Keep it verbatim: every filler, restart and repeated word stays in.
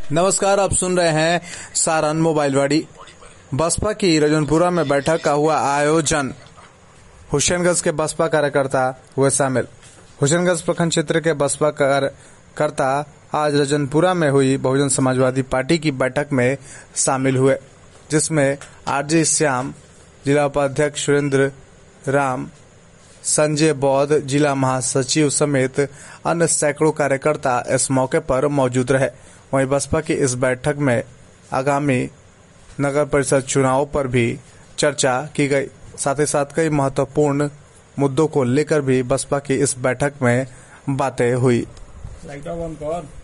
नमस्कार, आप सुन रहे हैं सारण मोबाइलवाड़ी। बसपा की रजनपुरा में बैठक का हुआ आयोजन। हुसैनगंज के बसपा कार्यकर्ता हुए शामिल। हुसैनगंज प्रखंड क्षेत्र के बसपा कार्यकर्ता आज रजनपुरा में हुई बहुजन समाजवादी पार्टी की बैठक में शामिल हुए, जिसमें आरजे श्याम, जिला उपाध्यक्ष सुरेंद्र राम, संजय बौद्ध, जिला महासचिव समेत अन्य सैकड़ों कार्यकर्ता इस मौके पर मौजूद रहे। वहीं बसपा की इस बैठक में आगामी नगर परिषद चुनाव पर भी चर्चा की गई। साथ ही साथ कई महत्वपूर्ण मुद्दों को लेकर भी बसपा की इस बैठक में बातें हुई।